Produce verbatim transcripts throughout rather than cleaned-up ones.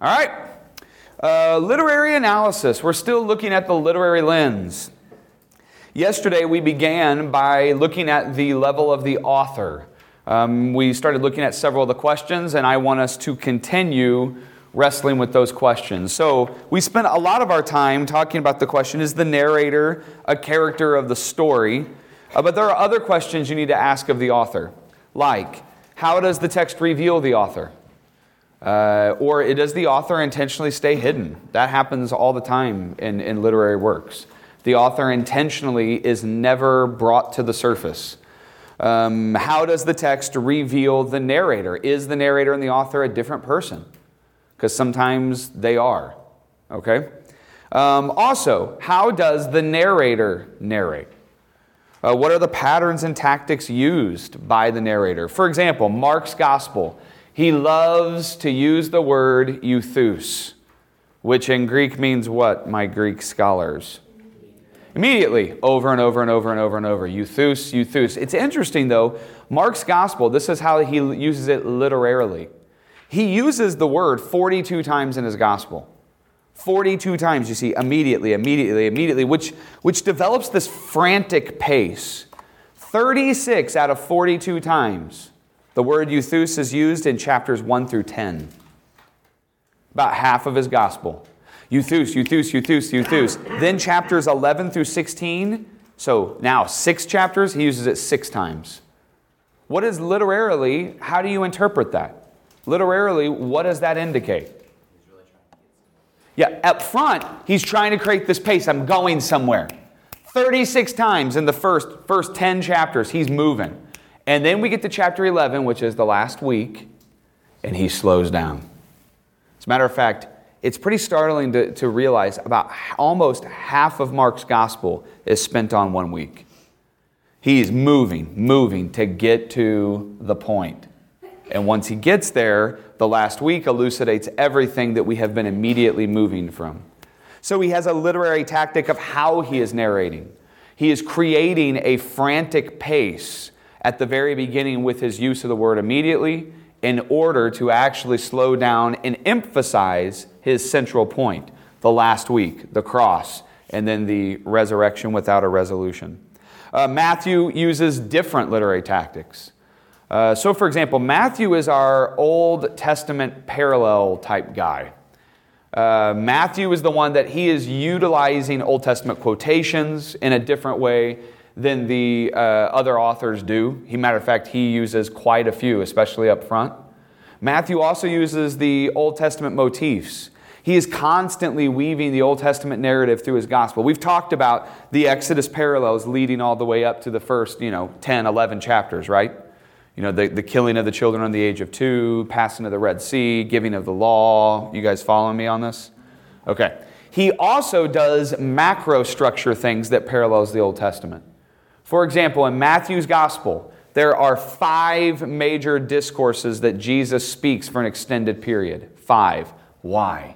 All right. Uh, literary analysis. We're still looking at the literary lens. Yesterday we began by looking at the level of the author. Um, we started looking at several of the questions, and I want us to continue wrestling with those questions. So we spent a lot of our time talking about the question, is the narrator a character of the story? Uh, but there are other questions you need to ask of the author, like, how does the text reveal the author? Uh, or does the author intentionally stay hidden? That happens all the time in, in literary works. The author intentionally is never brought to the surface. Um, how does the text reveal the narrator? Is the narrator and the author a different person? Because sometimes they are. Okay? Um, also, how does the narrator narrate? Uh, what are the patterns and tactics used by the narrator? For example, Mark's gospel. He loves to use the word euthus, which in Greek means what, my Greek scholars? Immediately, over and over and over and over and over. Euthus, euthus. It's interesting, though. Mark's gospel, this is how he uses it literarily. He uses the word forty-two times in his gospel. forty-two times, you see, immediately, immediately, immediately, which, which develops this frantic pace. thirty-six out of forty-two times, the word euthus is used in chapters one through ten. About half of his gospel. Euthus, euthus, euthus, euthus. Then chapters eleven through sixteen, so now six chapters, he uses it six times. What is literarily, how do you interpret that? Literarily, what does that indicate? Yeah, up front, he's trying to create this pace. I'm going somewhere. thirty-six times in the first, first ten chapters, he's moving. And then we get to chapter eleven, which is the last week, and he slows down. As a matter of fact, it's pretty startling to, to realize about almost half of Mark's gospel is spent on one week. He's moving, moving to get to the point. And once he gets there, the last week elucidates everything that we have been immediately moving from. So he has a literary tactic of how he is narrating. He is creating a frantic pace at the very beginning with his use of the word immediately, in order to actually slow down and emphasize his central point, the last week, the cross, and then the resurrection without a resolution. Uh, Matthew uses different literary tactics. Uh, so, for example, Matthew is our Old Testament parallel type guy. Uh, Matthew is the one that he is utilizing Old Testament quotations in a different way than the uh, other authors do. He, matter of fact, he uses quite a few, especially up front. Matthew also uses the Old Testament motifs. He is constantly weaving the Old Testament narrative through his gospel. We've talked about the Exodus parallels leading all the way up to the first, you know, ten, eleven chapters, right? You know, the, the killing of the children under the age of two, passing of the Red Sea, giving of the law. You guys following me on this? Okay. He also does macro structure things that parallels the Old Testament. For example, in Matthew's gospel, there are five major discourses that Jesus speaks for an extended period. Five. Why?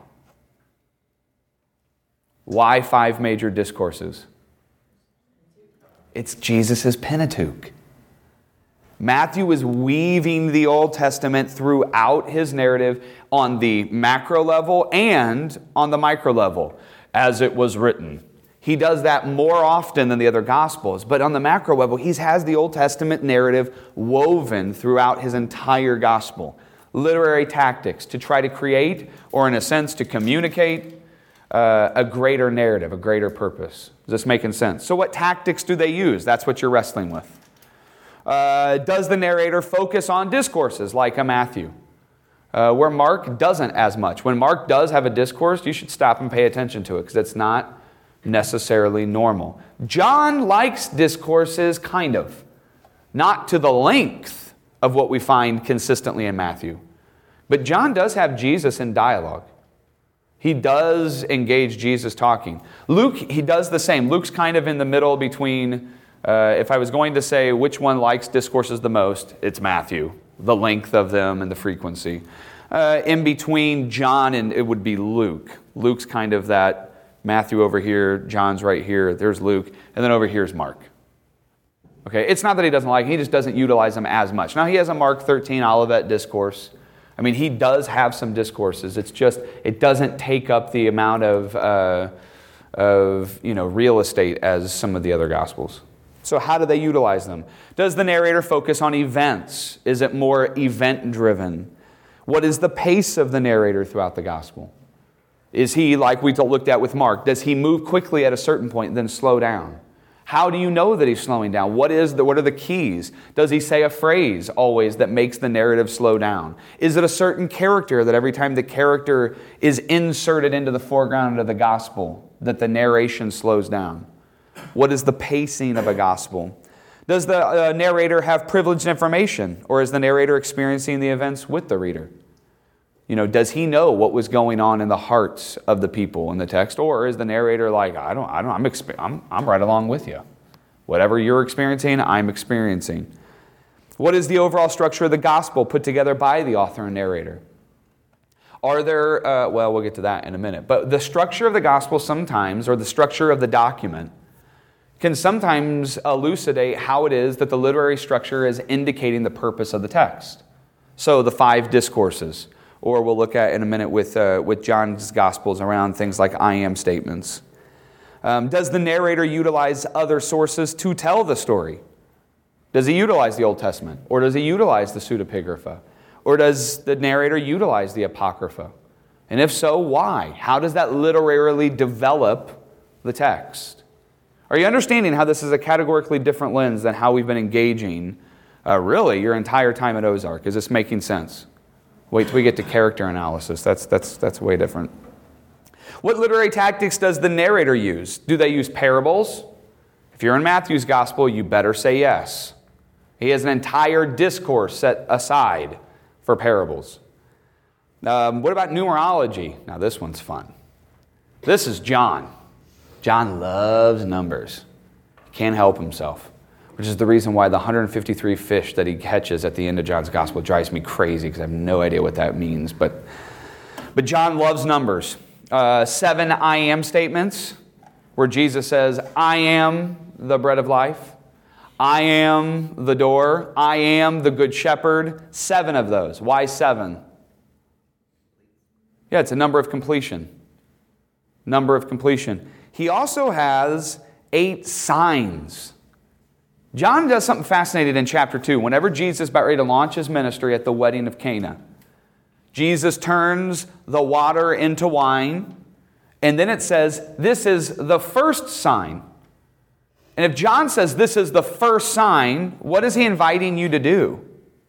Why five major discourses? It's Jesus' Pentateuch. Matthew is weaving the Old Testament throughout his narrative on the macro level and on the micro level, as it was written. He does that more often than the other Gospels, but on the macro level, he has the Old Testament narrative woven throughout his entire Gospel. Literary tactics to try to create, or in a sense, to communicate uh, a greater narrative, a greater purpose. Is this making sense? So what tactics do they use? That's what you're wrestling with. Uh, does the narrator focus on discourses like a Matthew? Uh, where Mark doesn't as much. When Mark does have a discourse, you should stop and pay attention to it because it's not necessarily normal. John likes discourses, kind of. Not to the length of what we find consistently in Matthew. But John does have Jesus in dialogue. He does engage Jesus talking. Luke, he does the same. Luke's kind of in the middle between, uh, if I was going to say which one likes discourses the most, it's Matthew. The length of them and the frequency. Uh, in between John and it would be Luke. Luke's kind of that Matthew over here, John's right here, there's Luke, and then over here's Mark. Okay, it's not that he doesn't like, he just doesn't utilize them as much. Now he has a Mark thirteen Olivet discourse. I mean, he does have some discourses. It's just, it doesn't take up the amount of, uh, of you know, real estate as some of the other Gospels. So how do they utilize them? Does the narrator focus on events? Is it more event-driven? What is the pace of the narrator throughout the Gospel? Is he, like we looked at with Mark, does he move quickly at a certain point and then slow down? How do you know that he's slowing down? What is the, what are the keys? Does he say a phrase always that makes the narrative slow down? Is it a certain character that every time the character is inserted into the foreground of the gospel, that the narration slows down? What is the pacing of a gospel? Does the uh, narrator have privileged information, or is the narrator experiencing the events with the reader? You know, does he know what was going on in the hearts of the people in the text, or is the narrator like, I don't, I don't, I'm, exp- I'm, I'm right along with you. Whatever you're experiencing, I'm experiencing. What is the overall structure of the gospel put together by the author and narrator? Are there, uh, well, we'll get to that in a minute, but the structure of the gospel sometimes, or the structure of the document, can sometimes elucidate how it is that the literary structure is indicating the purpose of the text. So the five discourses, or we'll look at in a minute with uh, with John's Gospels around things like I am statements. Um, does the narrator utilize other sources to tell the story? Does he utilize the Old Testament? Or does he utilize the pseudepigrapha? Or does the narrator utilize the Apocrypha? And if so, why? How does that literarily develop the text? Are you understanding how this is a categorically different lens than how we've been engaging uh, really your entire time at Ozark? Is this making sense? Wait till we get to character analysis. That's, that's, that's way different. What literary tactics does the narrator use? Do they use parables? If you're in Matthew's gospel, you better say yes. He has an entire discourse set aside for parables. Um, what about numerology? Now this one's fun. This is John. John loves numbers. Can't help himself. Which is the reason why the one hundred fifty-three fish that he catches at the end of John's gospel drives me crazy, because I have no idea what that means. But, but John loves numbers. Uh, seven I am statements, where Jesus says, I am the bread of life. I am the door. I am the good shepherd. Seven of those. Why seven? Yeah, it's a number of completion. Number of completion. He also has eight signs. John does something fascinating in chapter two. Whenever Jesus is about ready to launch his ministry at the wedding of Cana, Jesus turns the water into wine, and then it says, this is the first sign. And if John says this is the first sign, what is he inviting you to do?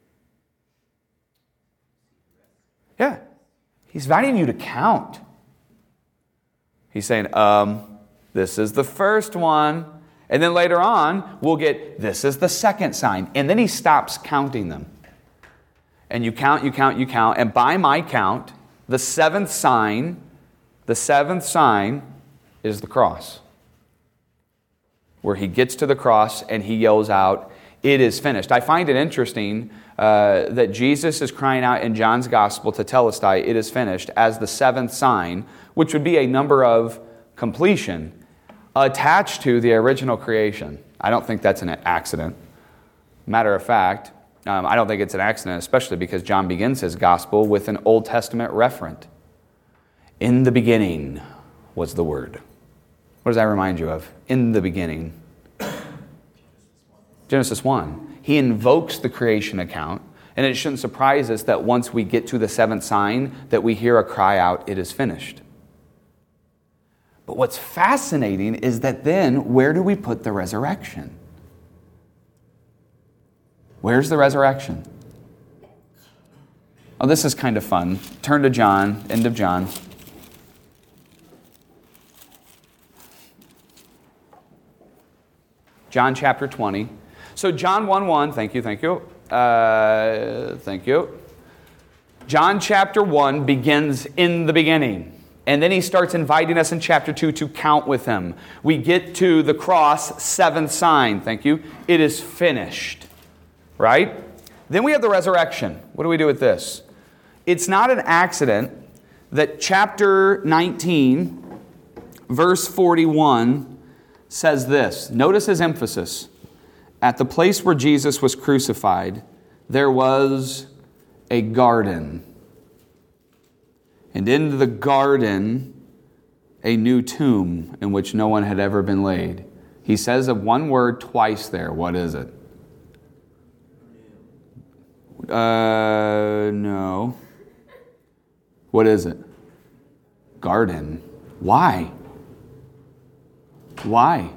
Yeah, he's inviting you to count. He's saying, um, this is the first one. And then later on, we'll get, this is the second sign. And then he stops counting them. And you count, you count, you count. And by my count, the seventh sign, the seventh sign is the cross. Where he gets to the cross and he yells out, it is finished. I find it interesting uh, that Jesus is crying out in John's gospel to Telestai, it is finished, as the seventh sign, which would be a number of completion, attached to the original creation. I don't think that's an accident. Matter of fact, um, I don't think it's an accident, especially because John begins his gospel with an Old Testament referent. In the beginning was the Word. What does that remind you of? In the beginning. Genesis one. He invokes the creation account, and it shouldn't surprise us that once we get to the seventh sign, that we hear a cry out, it is finished. But what's fascinating is that then, where do we put the resurrection? Where's the resurrection? Oh, this is kind of fun. Turn to John, end of John. John chapter twenty. So John one one, thank you, thank you. Uh, thank you. John chapter one begins in the beginning. And then he starts inviting us in chapter two to count with him. We get to the cross, seventh sign. Thank you. It is finished. Right? Then we have the resurrection. What do we do with this? It's not an accident that chapter nineteen, verse forty-one, says this. Notice his emphasis. At the place where Jesus was crucified, there was a garden. And in the garden, a new tomb in which no one had ever been laid. He says of one word twice there. What is it? Uh, no. What is it? Garden. Why? Why?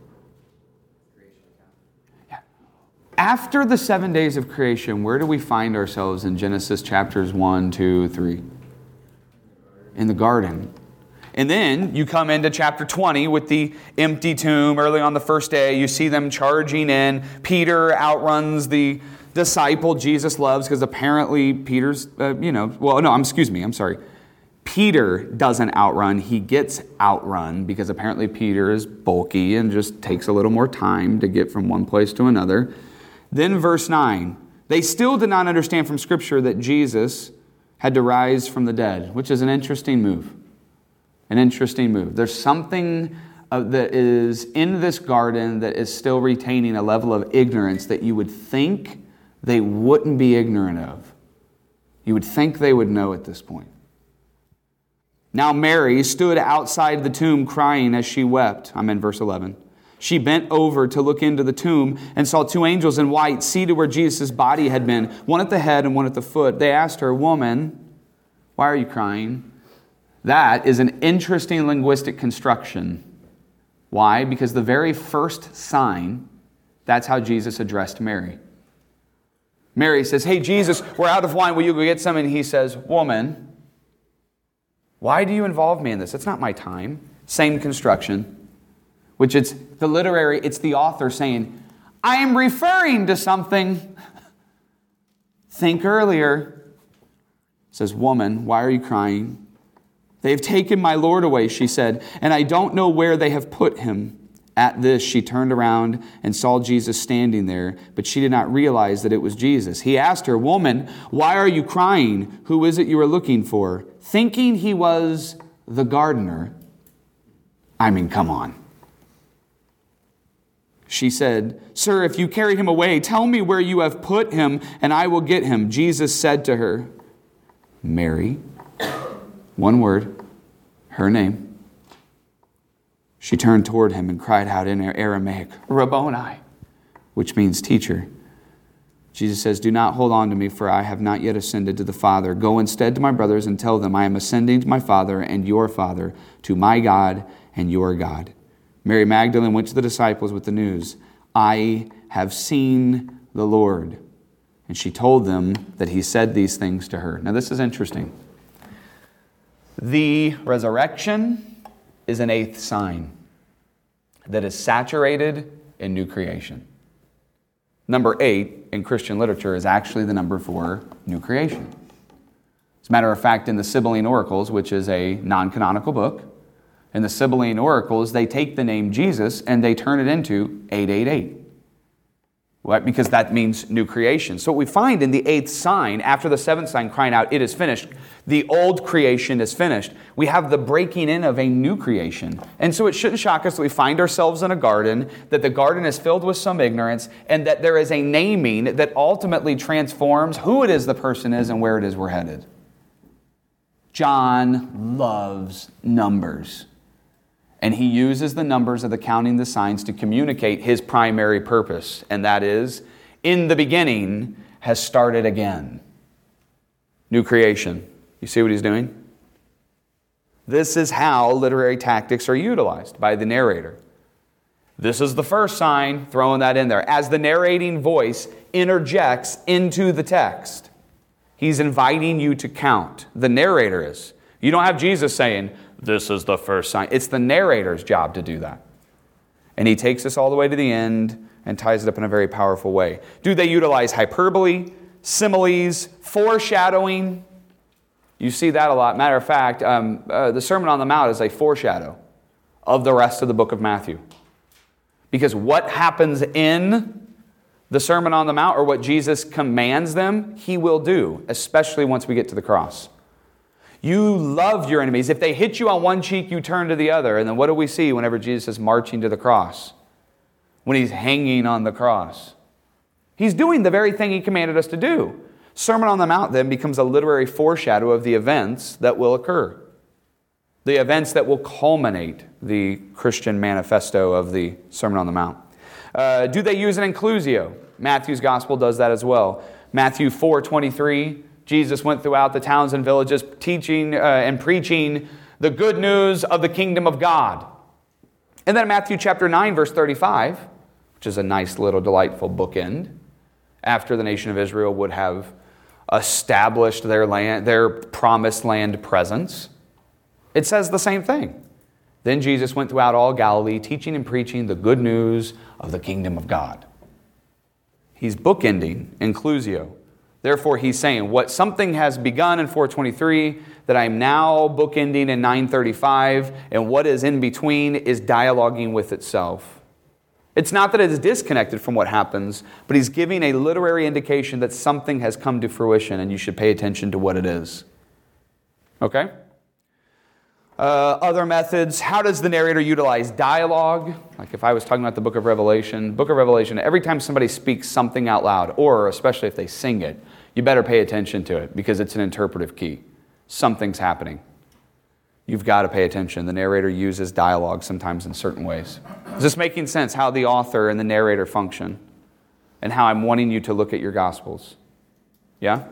After the seven days of creation, where do we find ourselves in Genesis chapters one, two, three? In the garden. And then you come into chapter twenty with the empty tomb. Early on the first day, you see them charging in. Peter outruns the disciple Jesus loves because apparently Peter's, uh, you know, well, no, I'm, excuse me, I'm sorry. Peter doesn't outrun. He gets outrun because apparently Peter is bulky and just takes a little more time to get from one place to another. Then verse nine, they still did not understand from Scripture that Jesus had to rise from the dead, which is an interesting move. An interesting move. There's something uh, that is in this garden that is still retaining a level of ignorance that you would think they wouldn't be ignorant of. You would think they would know at this point. Now Mary stood outside the tomb crying as she wept. I'm in verse eleven. She bent over to look into the tomb and saw two angels in white seated where Jesus' body had been, one at the head and one at the foot. They asked her, "Woman, why are you crying?" That is an interesting linguistic construction. Why? Because the very first sign, that's how Jesus addressed Mary. Mary says, "Hey, Jesus, we're out of wine. Will you go get some?" And he says, "Woman, why do you involve me in this? It's not my time." Same construction. Which it's the literary, it's the author saying, I am referring to something. Think earlier. It says, "Woman, why are you crying? They have taken my Lord away," she said, "and I don't know where they have put him." At this, she turned around and saw Jesus standing there, but she did not realize that it was Jesus. He asked her, "Woman, why are you crying? Who is it you are looking for?" Thinking he was the gardener. I mean, come on. She said, "Sir, if you carried him away, tell me where you have put him, and I will get him." Jesus said to her, "Mary." One word, her name. She turned toward him and cried out in Aramaic, "Rabboni," which means teacher. Jesus says, "Do not hold on to me, for I have not yet ascended to the Father. Go instead to my brothers and tell them, I am ascending to my Father and your Father, to my God and your God." Mary Magdalene went to the disciples with the news, "I have seen the Lord." And she told them that he said these things to her. Now this is interesting. The resurrection is an eighth sign that is saturated in new creation. Number eight in Christian literature is actually the number for new creation. As a matter of fact, in the Sibylline Oracles, which is a non-canonical book, in the Sibylline Oracles, they take the name Jesus and they turn it into eight eight eight. What? Because that means new creation. So what we find in the eighth sign, after the seventh sign crying out, "It is finished," the old creation is finished. We have the breaking in of a new creation. And so it shouldn't shock us that we find ourselves in a garden, that the garden is filled with some ignorance, and that there is a naming that ultimately transforms who it is the person is and where it is we're headed. John loves numbers. And he uses the numbers of the counting the signs to communicate his primary purpose. And that is, in the beginning has started again. New creation. You see what he's doing? This is how literary tactics are utilized by the narrator. This is the first sign, throwing that in there. As the narrating voice interjects into the text, he's inviting you to count. The narrator is. You don't have Jesus saying, "This is the first sign." It's the narrator's job to do that. And he takes us all the way to the end and ties it up in a very powerful way. Do they utilize hyperbole, similes, foreshadowing? You see that a lot. Matter of fact, um, uh, the Sermon on the Mount is a foreshadow of the rest of the book of Matthew. Because what happens in the Sermon on the Mount, or what Jesus commands them, he will do, especially once we get to the cross. You love your enemies. If they hit you on one cheek, you turn to the other. And then what do we see whenever Jesus is marching to the cross? When he's hanging on the cross. He's doing the very thing he commanded us to do. Sermon on the Mount then becomes a literary foreshadow of the events that will occur. The events that will culminate the Christian manifesto of the Sermon on the Mount. Uh, do they use an inclusio? Matthew's gospel does that as well. Matthew four twenty-three, Jesus went throughout the towns and villages teaching uh, and preaching the good news of the kingdom of God. And then Matthew chapter nine, verse thirty-five, which is a nice little delightful bookend, after the nation of Israel would have established their land, their promised land presence. It says the same thing. Then Jesus went throughout all Galilee, teaching and preaching the good news of the kingdom of God. He's bookending inclusio. Therefore, he's saying what something has begun in four twenty-three that I'm now bookending in nine thirty-five, and what is in between is dialoguing with itself. It's not that it is disconnected from what happens, but he's giving a literary indication that something has come to fruition and you should pay attention to what it is. Okay? Uh, other methods. How does the narrator utilize dialogue? Like if I was talking about the book of Revelation, book of Revelation, every time somebody speaks something out loud, or especially if they sing it, you better pay attention to it because it's an interpretive key. Something's happening. You've got to pay attention. The narrator uses dialogue sometimes in certain ways. Is this making sense how the author and the narrator function and how I'm wanting you to look at your Gospels? Yeah?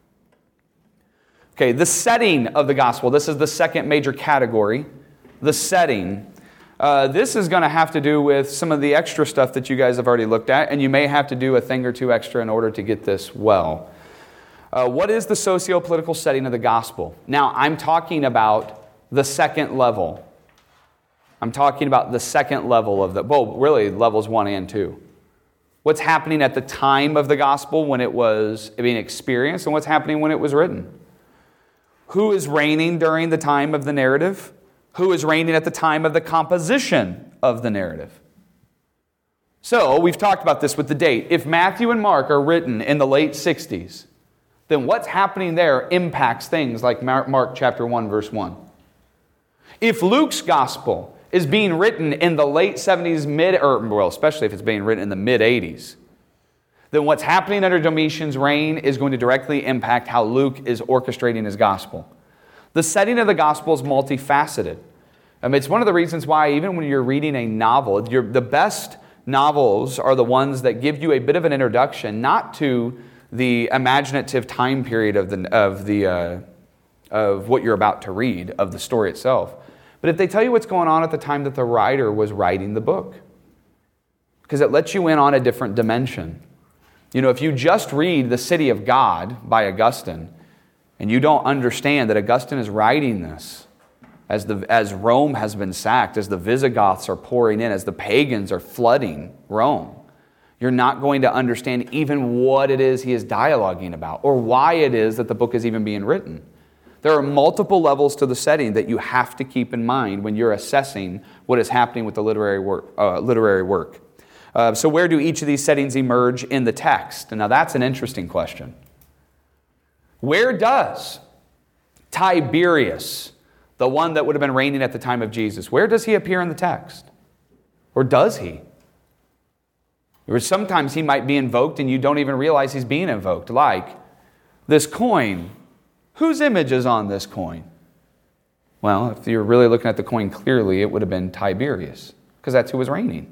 Okay, the setting of the Gospel. This is the second major category. The setting. Uh, this is going to have to do with some of the extra stuff that you guys have already looked at, and you may have to do a thing or two extra in order to get this well. Uh, what is the socio-political setting of the Gospel? Now, I'm talking about the second level. I'm talking about the second level of the, well, really levels one and two. What's happening at the time of the gospel when it was being experienced, and what's happening when it was written. Who is reigning during the time of the narrative? Who is reigning at the time of the composition of the narrative? So, we've talked about this with the date. If Matthew and Mark are written in the late sixties, then what's happening there impacts things like Mark chapter one, verse one. If Luke's gospel is being written in the late seventies, mid, or well, especially if it's being written in the mid eighties, then what's happening under Domitian's reign is going to directly impact how Luke is orchestrating his gospel. The setting of the gospel is multifaceted. I mean, it's one of the reasons why even when you're reading a novel, you're, the best novels are the ones that give you a bit of an introduction, not to the imaginative time period of the of the uh, of what you're about to read, of the story itself. But if they tell you what's going on at the time that the writer was writing the book, because it lets you in on a different dimension. You know, if you just read The City of God by Augustine, and you don't understand that Augustine is writing this as the as Rome has been sacked, as the Visigoths are pouring in, as the pagans are flooding Rome, you're not going to understand even what it is he is dialoguing about, or why it is that the book is even being written. There are multiple levels to the setting that you have to keep in mind when you're assessing what is happening with the literary work. Uh, literary work. Uh, so where do each of these settings emerge in the text? Now that's an interesting question. Where does Tiberius, the one that would have been reigning at the time of Jesus, where does he appear in the text? Or does he? Or sometimes he might be invoked and you don't even realize he's being invoked, like this coin. Whose image is on this coin? Well, if you're really looking at the coin clearly, it would have been Tiberius, because that's who was reigning.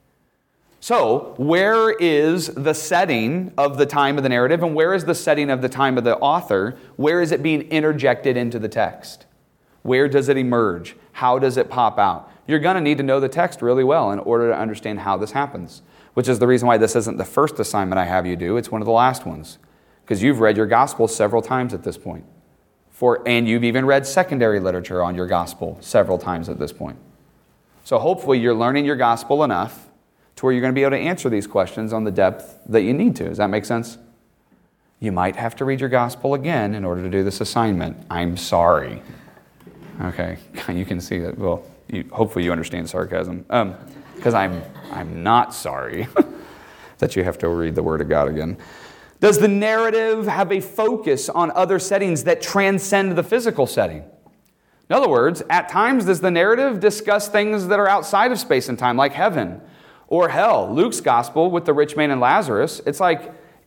So, where is the setting of the time of the narrative, and where is the setting of the time of the author? Where is it being interjected into the text? Where does it emerge? How does it pop out? You're going to need to know the text really well in order to understand how this happens, which is the reason why this isn't the first assignment I have you do. It's one of the last ones. Because you've read your gospel several times at this point. For, and you've even read secondary literature on your gospel several times at this point. So hopefully you're learning your gospel enough to where you're going to be able to answer these questions on the depth that you need to. Does that make sense? You might have to read your gospel again in order to do this assignment. I'm sorry. Okay, you can see that. Well, you, hopefully you understand sarcasm. Um, because I'm, I'm not sorry that you have to read the Word of God again. Does the narrative have a focus on other settings that transcend the physical setting? In other words, at times does the narrative discuss things that are outside of space and time, like heaven or hell? Luke's gospel with the rich man and Lazarus, it's like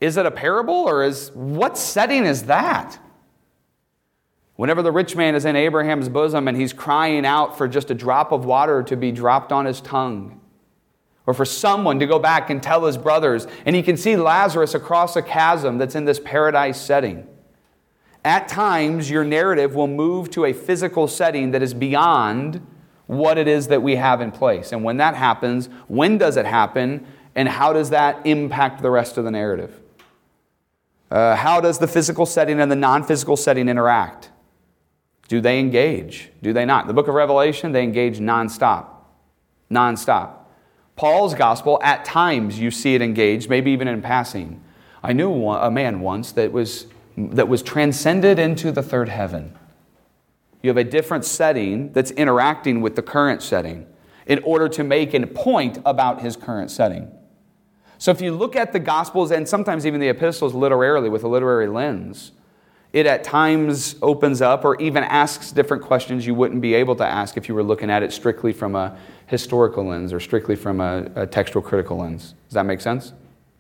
Is it a parable, or is what setting is that? Whenever the rich man is in Abraham's bosom and he's crying out for just a drop of water to be dropped on his tongue, or for someone to go back and tell his brothers, and he can see Lazarus across a chasm that's in this paradise setting. At times, your narrative will move to a physical setting that is beyond what it is that we have in place. And when that happens, when does it happen, and how does that impact the rest of the narrative? Uh, how does the physical setting and the non-physical setting interact? Do they engage? Do they not? The book of Revelation, they engage nonstop. Nonstop. Paul's gospel, at times you see it engaged, maybe even in passing. I knew a man once that was that was transcended into the third heaven. You have a different setting that's interacting with the current setting in order to make a point about his current setting. So if you look at the Gospels and sometimes even the epistles literarily with a literary lens, it at times opens up or even asks different questions you wouldn't be able to ask if you were looking at it strictly from a historical lens or strictly from a, a textual critical lens. Does that make sense?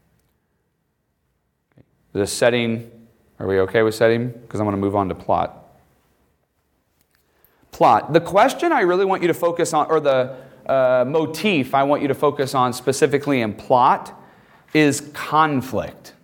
The setting, are we okay with setting? Because I'm going to move on to plot. Plot. The question I really want you to focus on, or the uh, motif I want you to focus on specifically in plot, is conflict.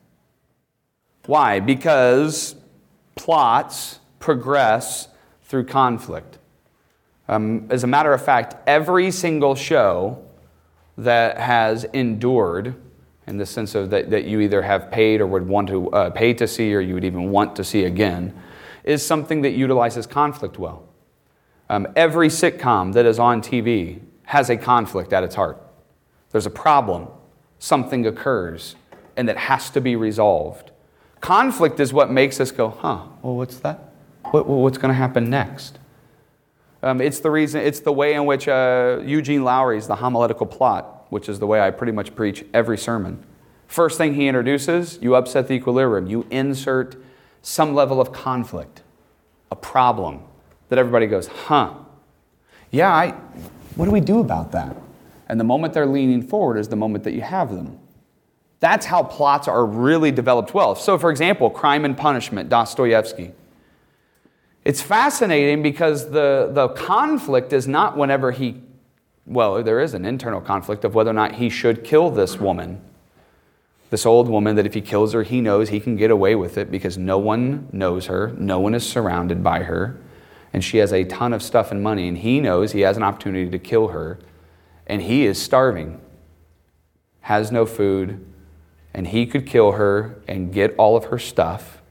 Why? Because plots progress through conflict. Um, as a matter of fact, every single show that has endured, in the sense of that, that you either have paid or would want to uh, pay to see, or you would even want to see again, is something that utilizes conflict well. Um, every sitcom that is on T V has a conflict at its heart. There's a problem. Something occurs, and that has to be resolved. Conflict is what makes us go, huh, well, what's that? What, what's going to happen next? Um, it's the reason. It's the way in which uh, Eugene Lowry's The Homiletical Plot, which is the way I pretty much preach every sermon. First thing he introduces, you upset the equilibrium. You insert some level of conflict, a problem that everybody goes, huh, yeah, I, what do we do about that? And the moment they're leaning forward is the moment that you have them. That's how plots are really developed well. So, for example, Crime and Punishment, Dostoevsky. It's fascinating because the, the conflict is not whenever he, well, there is an internal conflict of whether or not he should kill this woman. This old woman that if he kills her, he knows he can get away with it because no one knows her, no one is surrounded by her, and she has a ton of stuff and money, and he knows he has an opportunity to kill her, and he is starving, has no food, and he could kill her and get all of her stuff,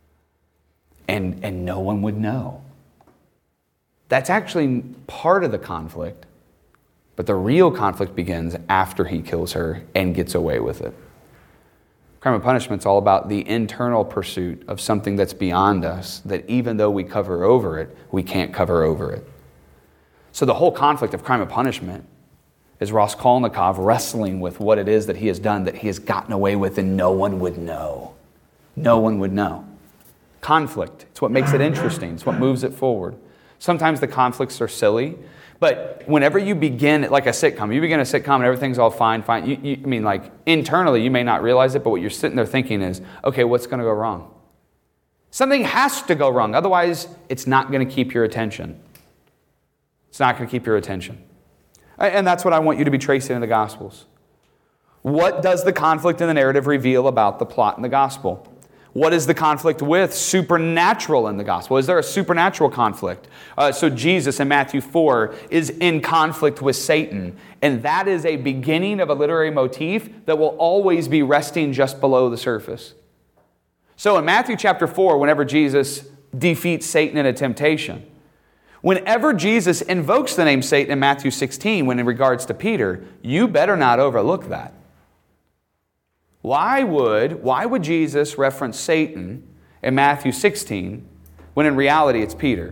and, and no one would know. That's actually part of the conflict, but the real conflict begins after he kills her and gets away with it. Crime and Punishment is all about the internal pursuit of something that's beyond us, that even though we cover over it, we can't cover over it. So the whole conflict of Crime and Punishment is Raskolnikov wrestling with what it is that he has done, that he has gotten away with, and no one would know. No one would know. Conflict. It's what makes it interesting. It's what moves it forward. Sometimes the conflicts are silly, but whenever you begin, like a sitcom, you begin a sitcom and everything's all fine, fine. You, you, I mean, like, internally you may not realize it, but what you're sitting there thinking is, okay, what's going to go wrong? Something has to go wrong. Otherwise, it's not going to keep your attention. It's not going to keep your attention. And that's what I want you to be tracing in the Gospels. What does the conflict in the narrative reveal about the plot in the Gospel? What is the conflict with supernatural in the gospel? Is there a supernatural conflict? Uh, so Jesus in Matthew four is in conflict with Satan. And that is a beginning of a literary motif that will always be resting just below the surface. So in Matthew chapter four, whenever Jesus defeats Satan in a temptation, whenever Jesus invokes the name Satan in Matthew sixteen, when in regards to Peter, you better not overlook that. Why would, why would Jesus reference Satan in Matthew sixteen when in reality it's Peter?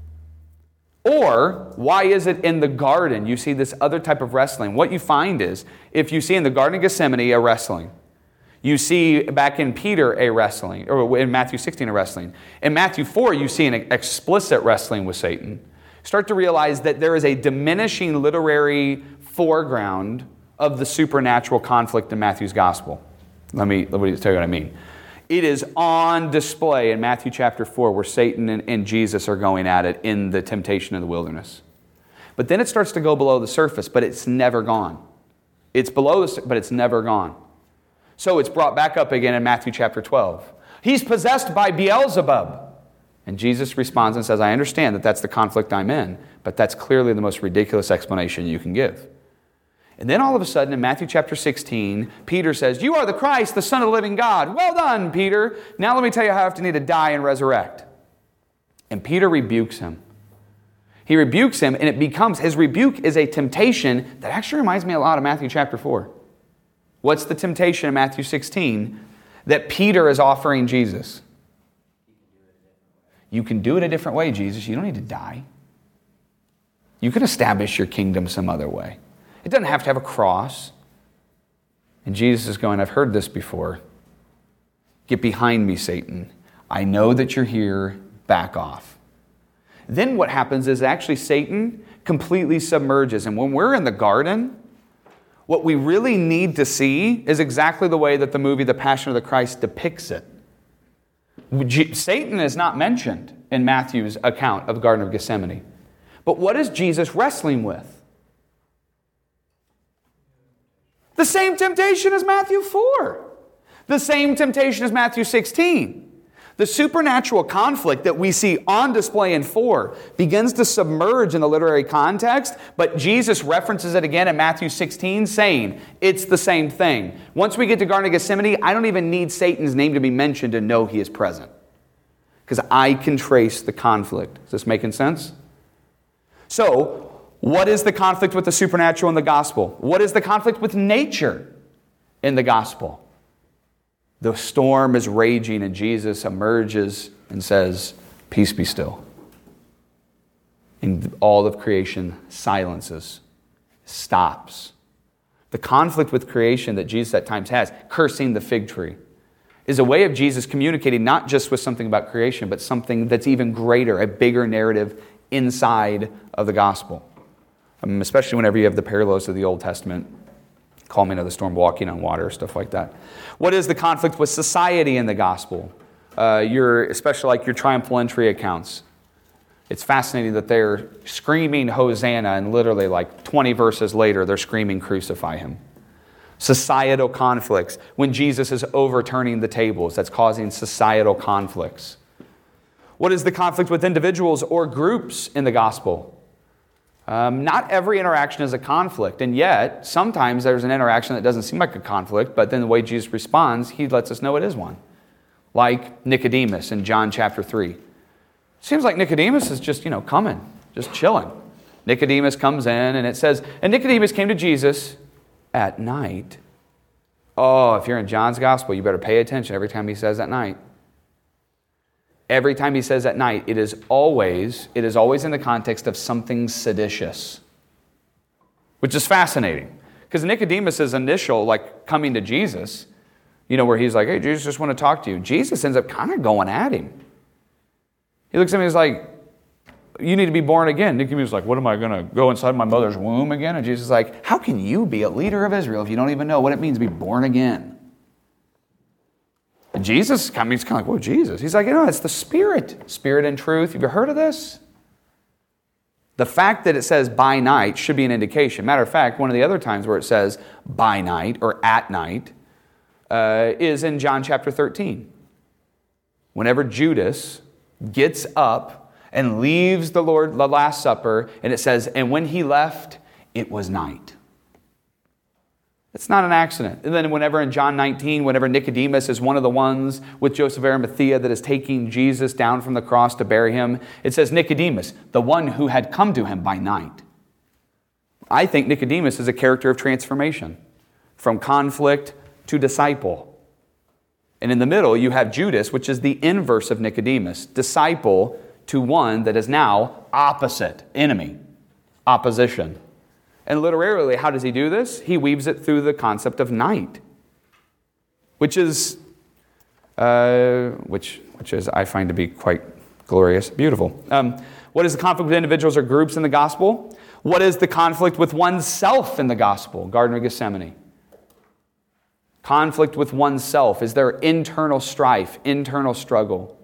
Or why is it in the garden you see this other type of wrestling? What you find is, if you see in the Garden of Gethsemane a wrestling, you see back in Peter a wrestling, or in Matthew sixteen a wrestling. In Matthew four you see an explicit wrestling with Satan. Start to realize that there is a diminishing literary foreground of the supernatural conflict in Matthew's gospel. Let me, let me tell you what I mean. It is on display in Matthew chapter four where Satan and, and Jesus are going at it in the temptation in the wilderness. But then it starts to go below the surface, but it's never gone. It's below the but it's never gone. So it's brought back up again in Matthew chapter twelve. He's possessed by Beelzebub. And Jesus responds and says, I understand that that's the conflict I'm in, but that's clearly the most ridiculous explanation you can give. And then all of a sudden in Matthew chapter sixteen, Peter says, you are the Christ, the Son of the living God. Well done, Peter. Now let me tell you how I have to need to die and resurrect. And Peter rebukes him. He rebukes him, and it becomes, his rebuke is a temptation that actually reminds me a lot of Matthew chapter four. What's the temptation in Matthew sixteen that Peter is offering Jesus? You can do it a different way, Jesus. You don't need to die. You can establish your kingdom some other way. It doesn't have to have a cross. And Jesus is going, I've heard this before. Get behind me, Satan. I know that you're here. Back off. Then what happens is actually Satan completely submerges. And when we're in the garden, what we really need to see is exactly the way that the movie The Passion of the Christ depicts it. Satan is not mentioned in Matthew's account of the Garden of Gethsemane. But what is Jesus wrestling with? The same temptation as Matthew four. The same temptation as Matthew sixteen. The supernatural conflict that we see on display in four begins to submerge in the literary context, but Jesus references it again in Matthew sixteen, saying it's the same thing. Once we get to Garden of Gethsemane, I don't even need Satan's name to be mentioned to know he is present, because I can trace the conflict. Is this making sense? So, what is the conflict with the supernatural in the gospel? What is the conflict with nature in the gospel? The storm is raging and Jesus emerges and says, peace be still. And all of creation silences, stops. The conflict with creation that Jesus at times has, cursing the fig tree, is a way of Jesus communicating not just with something about creation, but something that's even greater, a bigger narrative inside of the gospel. Um, especially whenever you have the parallels of the Old Testament, calming of the storm, walking on water, stuff like that. What is the conflict with society in the gospel? Uh, your, especially like your triumphal entry accounts. It's fascinating that they're screaming Hosanna, and literally like twenty verses later, they're screaming crucify him. Societal conflicts. When Jesus is overturning the tables, that's causing societal conflicts. What is the conflict with individuals or groups in the gospel? Um, not every interaction is a conflict, and yet sometimes there's an interaction that doesn't seem like a conflict, but then the way Jesus responds, he lets us know it is one. Like Nicodemus in John chapter three. Seems like Nicodemus is just, you know, coming, just chilling. Nicodemus comes in, and it says, and Nicodemus came to Jesus at night. Oh, if you're in John's gospel, you better pay attention every time he says at night. Every time he says at night, it is always, it is always in the context of something seditious, which is fascinating. Because Nicodemus' initial, like, coming to Jesus, you know, where he's like, hey, Jesus, just want to talk to you. Jesus ends up kind of going at him. He looks at me and he's like, you need to be born again. Nicodemus is like, what am I going to go inside my mother's womb again? And Jesus is like, how can you be a leader of Israel if you don't even know what it means to be born again? And Jesus, I mean, he's kind of like, whoa, Jesus. He's like, you know, it's the Spirit. Spirit and truth. Have you heard of this? The fact that it says by night should be an indication. Matter of fact, one of the other times where it says by night or at night uh, is in John chapter thirteen. Whenever Judas gets up and leaves the Lord, the Last Supper, and it says, and when he left, it was night. It's not an accident. And then whenever in John nineteen, whenever Nicodemus is one of the ones with Joseph of Arimathea that is taking Jesus down from the cross to bury him, it says Nicodemus, the one who had come to him by night. I think Nicodemus is a character of transformation, from conflict to disciple. And in the middle, you have Judas, which is the inverse of Nicodemus, disciple to one that is now opposite, enemy, opposition. And literally, how does he do this? He weaves it through the concept of night, which is, uh, which which is I find to be quite glorious, beautiful. Um, what is the conflict with individuals or groups in the gospel? What is the conflict with oneself in the gospel? Garden of Gethsemane. Conflict with oneself. Is there internal strife, internal struggle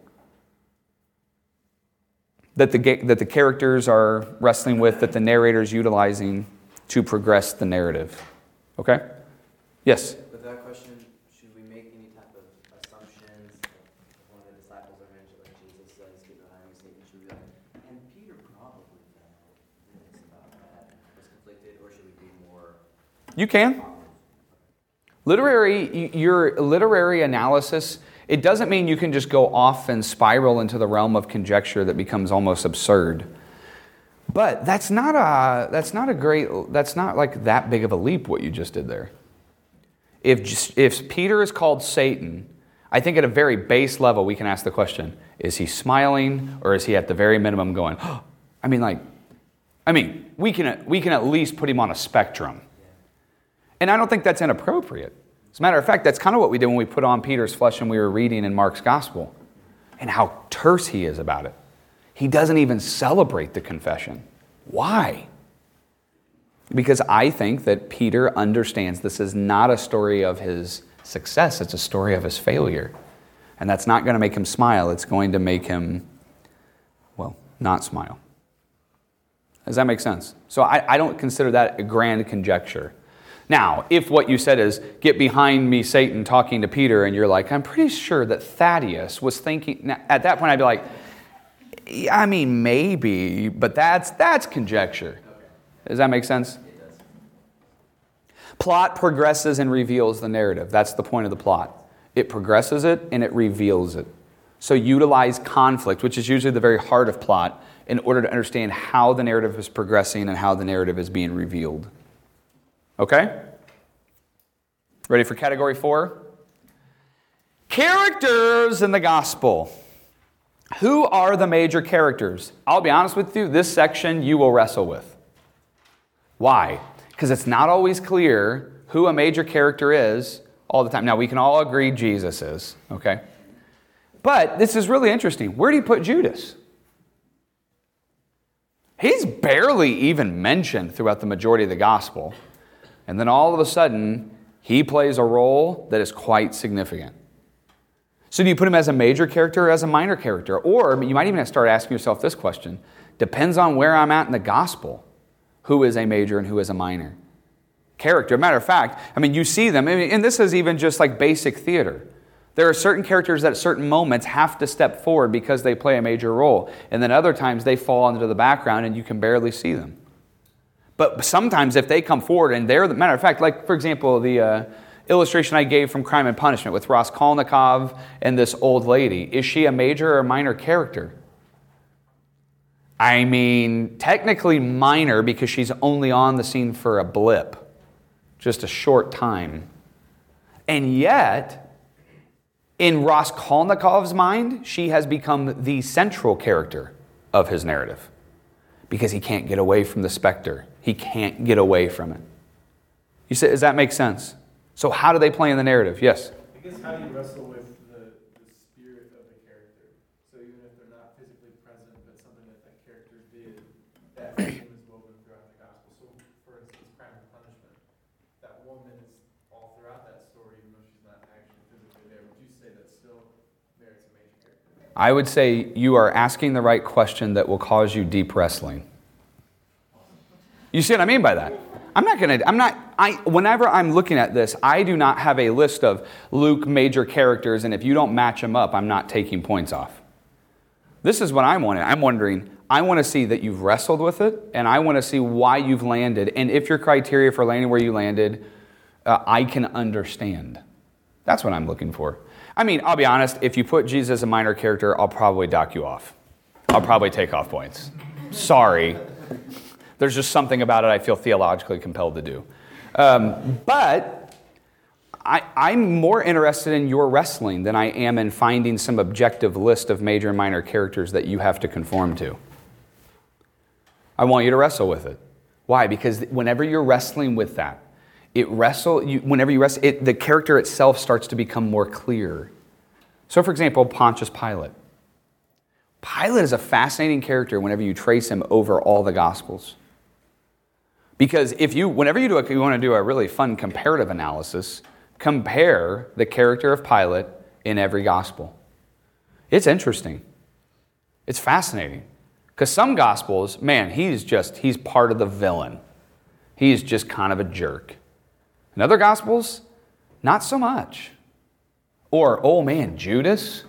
that the, that the characters are wrestling with, that the narrator is utilizing to progress the narrative? Okay? Yes? With that question, should we make any type of assumptions? If one of the disciples are mentioned, like Jesus says, get behind me, Satan, should we be like, and Peter probably felt this about that, was conflicted, or should we be more... You can. Literary, your literary analysis, it doesn't mean you can just go off and spiral into the realm of conjecture that becomes almost absurd. But that's not a that's not a great that's not like that big of a leap what you just did there. If just, if Peter is called Satan, I think at a very base level we can ask the question: is he smiling, or is he at the very minimum going? Oh, I mean, like, I mean, we can we can at least put him on a spectrum. And I don't think that's inappropriate. As a matter of fact, that's kind of what we did when we put on Peter's flesh and we were reading in Mark's gospel. And how terse he is about it. He doesn't even celebrate the confession. Why? Because I think that Peter understands this is not a story of his success. It's a story of his failure. And that's not going to make him smile. It's going to make him, well, not smile. Does that make sense? So I, I don't consider that a grand conjecture. Now, if what you said is, get behind me, Satan, talking to Peter, and you're like, I'm pretty sure that Thaddeus was thinking, at that point I'd be like, I mean, maybe, but that's that's conjecture. Does that make sense? It does. Plot progresses and reveals the narrative. That's the point of the plot. It progresses it and it reveals it. So utilize conflict, which is usually the very heart of plot, in order to understand how the narrative is progressing and how the narrative is being revealed. Okay? Ready for category four? Characters in the gospel. Who are the major characters? I'll be honest with you, this section you will wrestle with. Why? Because it's not always clear who a major character is all the time. Now, we can all agree Jesus is, okay? But this is really interesting. Where do you put Judas? He's barely even mentioned throughout the majority of the gospel. And then all of a sudden, he plays a role that is quite significant. So do you put him as a major character or as a minor character? Or you might even start asking yourself this question. Depends on where I'm at in the gospel. Who is a major and who is a minor character? Matter of fact, I mean, you see them. I mean, and this is even just like basic theater. There are certain characters that at certain moments have to step forward because they play a major role. And then other times they fall into the background and you can barely see them. But sometimes if they come forward and they're the matter of fact, like for example, the uh, illustration I gave from Crime and Punishment with Raskolnikov and this old lady, is she a major or a minor character? I mean, technically minor because she's only on the scene for a blip, just a short time. And yet, in Raskolnikov's mind, she has become the central character of his narrative because he can't get away from the specter. He can't get away from it. You say, does that make sense? So how do they play in the narrative? Yes? I guess how do you wrestle with the, the spirit of the character? So even if they're not physically present, but something that that character did, that theme is woven throughout the gospel. So for instance, Crime and Punishment, that woman is all throughout that story, even though she's not actually physically there. Would you say that still merits a major character? I would say you are asking the right question that will cause you deep wrestling. You see what I mean by that? I'm not going to, I'm not, I, whenever I'm looking at this, I do not have a list of Luke major characters, and if you don't match them up, I'm not taking points off. This is what I'm wanting. I'm wondering, I want to see that you've wrestled with it, and I want to see why you've landed, and if your criteria for landing where you landed, uh, I can understand. That's what I'm looking for. I mean, I'll be honest, if you put Jesus as a minor character, I'll probably dock you off. I'll probably take off points. Sorry. There's just something about it I feel theologically compelled to do. Um, but I, I'm more interested in your wrestling than I am in finding some objective list of major and minor characters that you have to conform to. I want you to wrestle with it. Why? Because whenever you're wrestling with that, it wrestle. You, whenever you wrestle, it, the character itself starts to become more clear. So, for example, Pontius Pilate. Pilate is a fascinating character whenever you trace him over all the Gospels. Because if you, whenever you do a, you want to do a really fun comparative analysis, compare the character of Pilate in every gospel. It's interesting. It's fascinating. Because some gospels, man, he's just, he's part of the villain. He's just kind of a jerk. In other gospels, not so much. Or, oh man, Judas?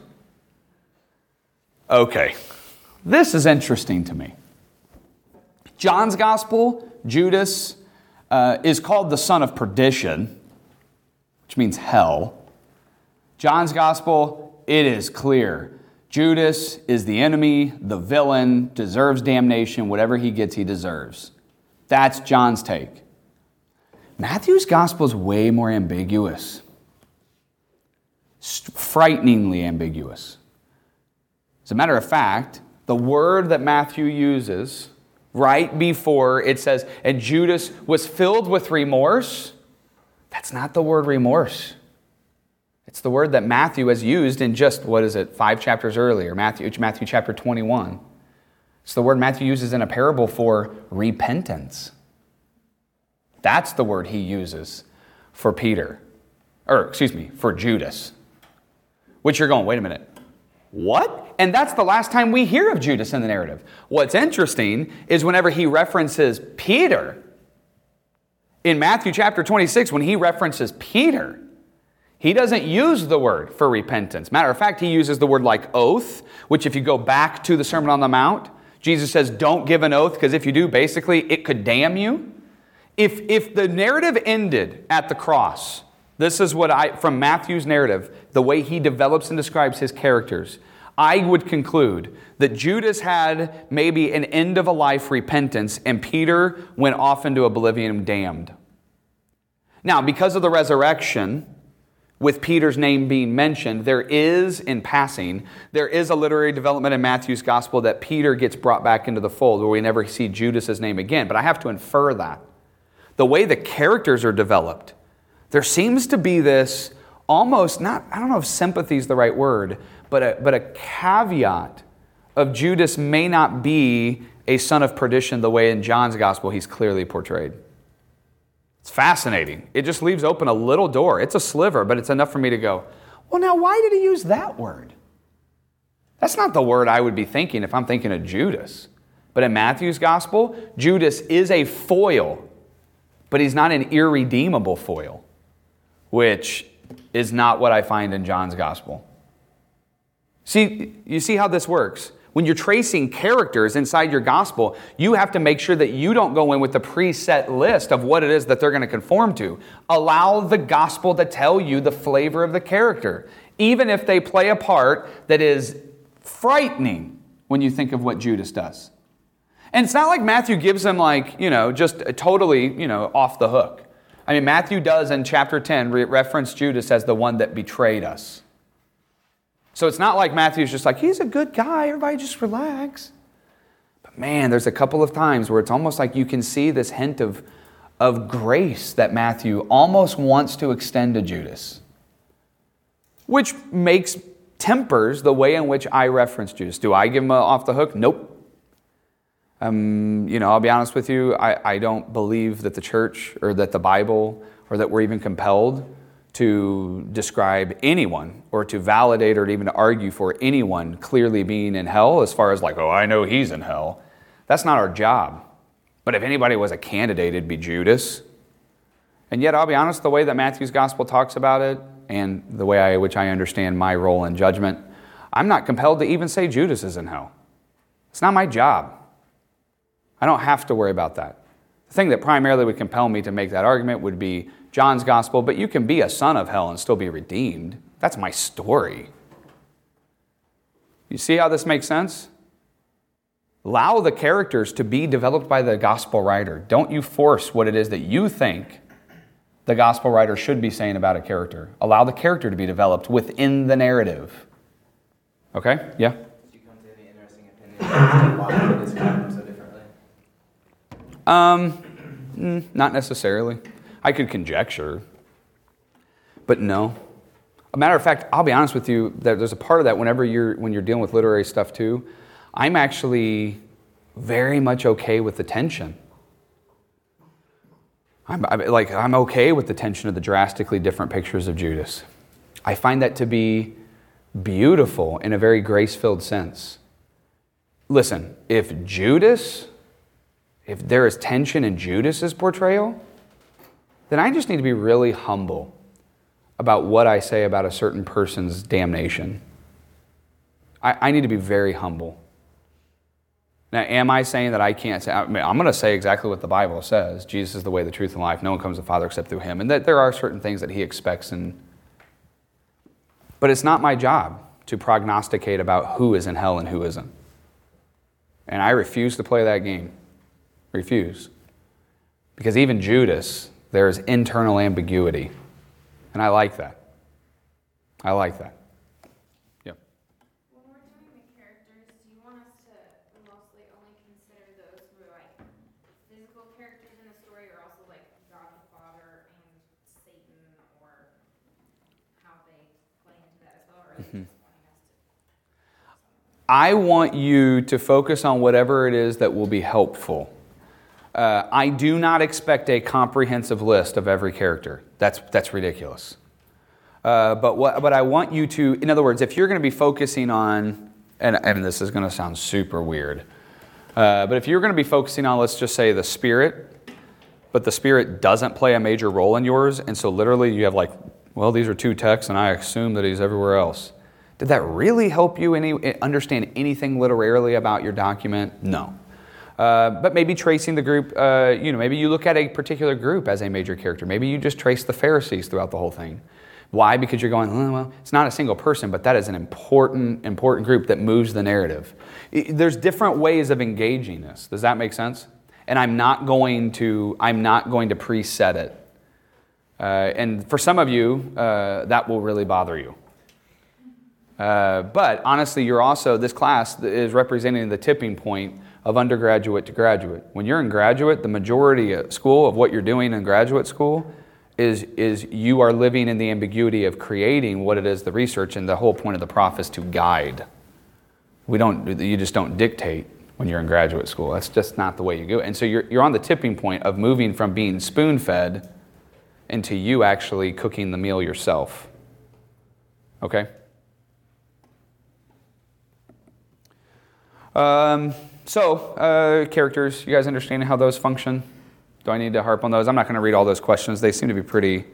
Okay, this is interesting to me. John's gospel, Judas, uh, is called the son of perdition, which means hell. John's gospel, it is clear. Judas is the enemy, the villain, deserves damnation. Whatever he gets, he deserves. That's John's take. Matthew's gospel is way more ambiguous. Frighteningly ambiguous. As a matter of fact, the word that Matthew uses right before it says, and Judas was filled with remorse, that's not the word remorse. It's the word that Matthew has used in just, what is it, five chapters earlier, Matthew, Matthew chapter twenty-one. It's the word Matthew uses in a parable for repentance. That's the word he uses for Peter, or excuse me, for Judas. Which you're going, wait a minute, what? And that's the last time we hear of Judas in the narrative. What's interesting is whenever he references Peter, in Matthew chapter twenty-six, when he references Peter, he doesn't use the word for repentance. Matter of fact, he uses the word like oath, which if you go back to the Sermon on the Mount, Jesus says, don't give an oath, because if you do, basically, it could damn you. If, if the narrative ended at the cross, this is what I, from Matthew's narrative, the way he develops and describes his characters, I would conclude that Judas had maybe an end of a life repentance, and Peter went off into oblivion damned. Now, because of the resurrection, with Peter's name being mentioned, there is, in passing, there is a literary development in Matthew's gospel that Peter gets brought back into the fold, where we never see Judas's name again. But I have to infer that. The way the characters are developed, there seems to be this almost, not, I don't know if sympathy is the right word, but a, but a caveat of Judas may not be a son of perdition the way in John's gospel he's clearly portrayed. It's fascinating. It just leaves open a little door. It's a sliver, but it's enough for me to go, well, now why did he use that word? That's not the word I would be thinking if I'm thinking of Judas. But in Matthew's gospel, Judas is a foil, but he's not an irredeemable foil, which is not what I find in John's gospel. See, you see how this works? When you're tracing characters inside your gospel, you have to make sure that you don't go in with the preset list of what it is that they're going to conform to. Allow the gospel to tell you the flavor of the character, even if they play a part that is frightening when you think of what Judas does. And it's not like Matthew gives them like, you know, just totally, you know, off the hook. I mean, Matthew does in chapter ten re- reference Judas as the one that betrayed us. So it's not like Matthew's just like, he's a good guy, everybody just relax. But man, there's a couple of times where it's almost like you can see this hint of, of grace that Matthew almost wants to extend to Judas. Which makes, tempers the way in which I reference Judas. Do I give him a off the hook? Nope. Um, you know, I'll be honest with you, I, I don't believe that the church or that the Bible or that we're even compelled to describe anyone or to validate or to even argue for anyone clearly being in hell as far as like, oh, I know he's in hell. That's not our job. But if anybody was a candidate, it'd be Judas. And yet, I'll be honest, the way that Matthew's gospel talks about it and the way I, which I understand my role in judgment, I'm not compelled to even say Judas is in hell. It's not my job. I don't have to worry about that. The thing that primarily would compel me to make that argument would be John's gospel, but you can be a son of hell and still be redeemed. That's my story. You see how this makes sense? Allow the characters to be developed by the gospel writer. Don't you force what it is that you think the gospel writer should be saying about a character. Allow the character to be developed within the narrative. Okay? Yeah? Do you come to any interesting opinions as to why they describe them so differently? Um, mm, not necessarily. I could conjecture, but no. A matter of fact, I'll be honest with you, there's a part of that whenever you're when you're dealing with literary stuff too, I'm actually very much okay with the tension. I'm, I'm like I'm okay with the tension of the drastically different pictures of Judas. I find that to be beautiful in a very grace-filled sense. Listen, if Judas, if there is tension in Judas's portrayal, then I just need to be really humble about what I say about a certain person's damnation. I, I need to be very humble. Now, am I saying that I can't say, I mean, I'm going to say exactly what the Bible says. Jesus is the way, the truth, and life. No one comes to the Father except through him. And that there are certain things that he expects. And, but it's not my job to prognosticate about who is in hell and who isn't. And I refuse to play that game. Refuse. Because even Judas, there is internal ambiguity. And I like that. I like that. Yep. When we're doing the characters, do you want us to mostly only consider those who are like physical characters in the story, or also like God the Father and Satan, or how they play into that as well? Or are they just wanting us to? I want you to focus on whatever it is that will be helpful. Uh, I do not expect a comprehensive list of every character. That's that's ridiculous. Uh, but what but I want you to, in other words, if you're going to be focusing on, and, and this is going to sound super weird, uh, but if you're going to be focusing on, let's just say, the Spirit, but the Spirit doesn't play a major role in yours, and so literally you have like, well, these are two texts, and I assume that he's everywhere else. Did that really help you any understand anything literarily about your document? No. Uh, but maybe tracing the group, uh, you know, maybe you look at a particular group as a major character. Maybe you just trace the Pharisees throughout the whole thing. Why? Because you're going, oh, well, it's not a single person, but that is an important, important group that moves the narrative. There's different ways of engaging this. Does that make sense? And I'm not going to, I'm not going to preset it. Uh, and for some of you, uh, that will really bother you. Uh, but honestly, you're also, this class is representing the tipping point of undergraduate to graduate. When you're in graduate, the majority of school of what you're doing in graduate school is, is you are living in the ambiguity of creating what it is, the research, and the whole point of the prof is to guide. We don't, you just don't dictate when you're in graduate school. That's just not the way you go. And so you're, you're on the tipping point of moving from being spoon-fed into you actually cooking the meal yourself. Okay? Um... So, uh, characters, you guys understand how those function? Do I need to harp on those? I'm not going to read all those questions. They seem to be pretty,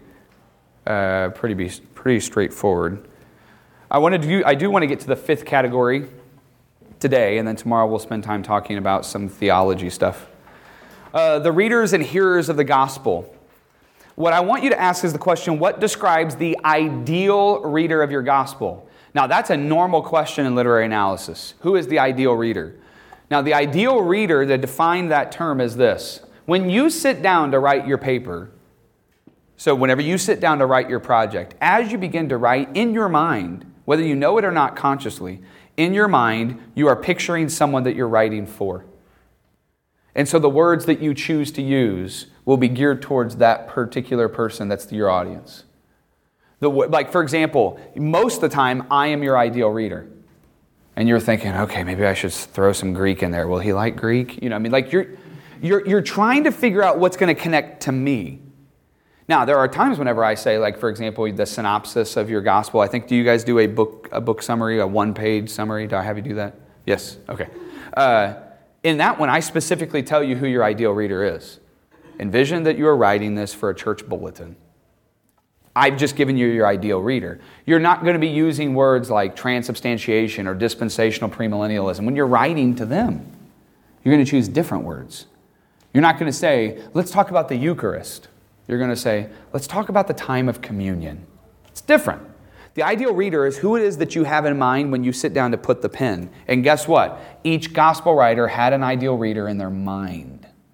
uh, pretty, be, pretty straightforward. I wanted to. Do, I do want to get to the fifth category today, and then tomorrow we'll spend time talking about some theology stuff. Uh, the readers and hearers of the gospel. What I want you to ask is the question: what describes the ideal reader of your gospel? Now, that's a normal question in literary analysis. Who is the ideal reader? Now, the ideal reader, to define that term, is this. When you sit down to write your paper, so whenever you sit down to write your project, as you begin to write in your mind, whether you know it or not consciously, in your mind, you are picturing someone that you're writing for. And so the words that you choose to use will be geared towards that particular person that's your audience. The, like, for example, most of the time, I am your ideal reader. And you're thinking, okay, maybe I should throw some Greek in there. Will he like Greek? You know, I mean, like you're you're you're trying to figure out what's going to connect to me. Now, there are times whenever I say, like, for example, the synopsis of your gospel. I think, do you guys do a book a book summary, a one-page summary? Do I have you do that? Yes. Okay. Uh, in that one, I specifically tell you who your ideal reader is. Envision that you are writing this for a church bulletin. I've just given you your ideal reader. You're not going to be using words like transubstantiation or dispensational premillennialism when you're writing to them. You're going to choose different words. You're not going to say, let's talk about the Eucharist. You're going to say, let's talk about the time of communion. It's different. The ideal reader is who it is that you have in mind when you sit down to put the pen. And guess what? Each gospel writer had an ideal reader in their mind.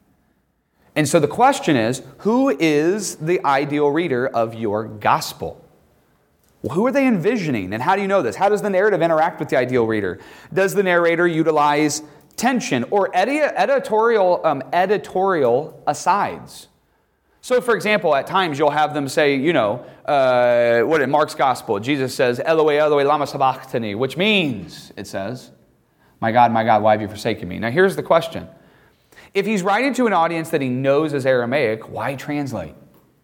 And so the question is, who is the ideal reader of your gospel? Well, who are they envisioning? And how do you know this? How does the narrative interact with the ideal reader? Does the narrator utilize tension or edi- editorial, um, editorial asides? So, for example, at times you'll have them say, you know, uh, what in Mark's gospel, Jesus says, Eloi, Eloi, lama sabachthani, which means, it says, my God, my God, why have you forsaken me? Now, here's the question. If he's writing to an audience that he knows is Aramaic, why translate?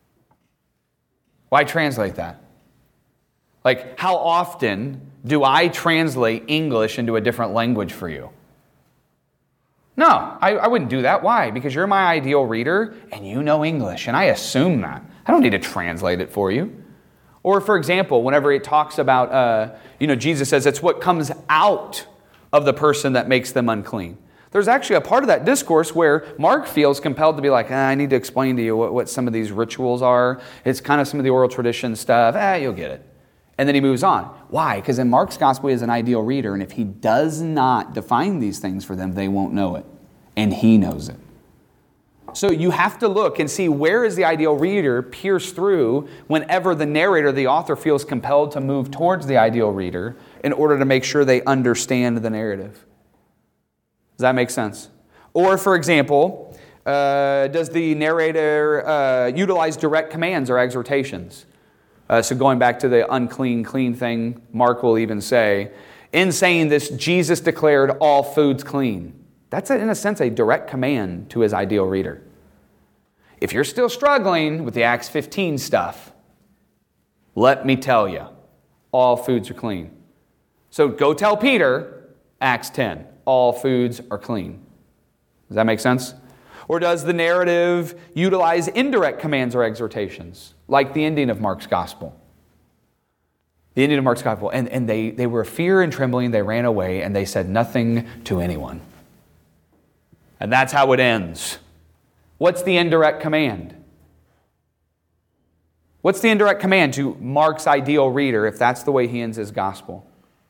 Why translate that? Like, how often do I translate English into a different language for you? No, I, I wouldn't do that. Why? Because you're my ideal reader and you know English, and I assume that. I don't need to translate it for you. Or, for example, whenever it talks about, uh, you know, Jesus says it's what comes out of the person that makes them unclean. There's actually a part of that discourse where Mark feels compelled to be like, ah, I need to explain to you what, what some of these rituals are. It's kind of some of the oral tradition stuff. Ah, you'll get it. And then he moves on. Why? Because in Mark's gospel, he is an ideal reader, and if he does not define these things for them, they won't know it. And he knows it. So you have to look and see where is the ideal reader pierce through whenever the narrator, the author, feels compelled to move towards the ideal reader in order to make sure they understand the narrative. Does that make sense? Or, for example, uh, does the narrator uh, utilize direct commands or exhortations? Uh, so going back to the unclean, clean thing, Mark will even say, in saying this, Jesus declared all foods clean. That's, in a sense, a direct command to his ideal reader. If you're still struggling with the Acts fifteen stuff, let me tell you, all foods are clean. So go tell Peter, Acts ten, all foods are clean. Does that make sense? Or does the narrative utilize indirect commands or exhortations, like the ending of Mark's gospel? The ending of Mark's gospel, and, and they, they were fear and trembling, they ran away, and they said nothing to anyone. And that's how it ends. What's the indirect command? What's the indirect command to Mark's ideal reader if that's the way he ends his gospel?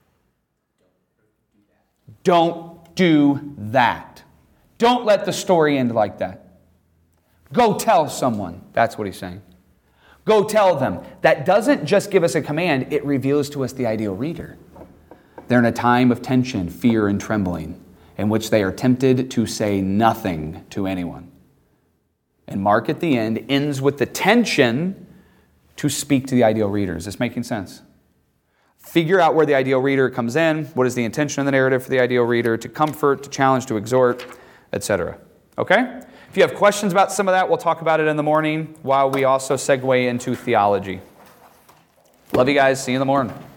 Don't do that. Don't let the story end like that. Go tell someone. That's what he's saying. Go tell them. That doesn't just give us a command, it reveals to us the ideal reader. They're in a time of tension, fear, and trembling, in which they are tempted to say nothing to anyone. And Mark at the end ends with the tension to speak to the ideal reader. Is this making sense? Figure out where the ideal reader comes in. What is the intention of the narrative for the ideal reader? To comfort, to challenge, to exhort, et cetera. Okay? If you have questions about some of that, we'll talk about it in the morning while we also segue into theology. Love you guys. See you in the morning.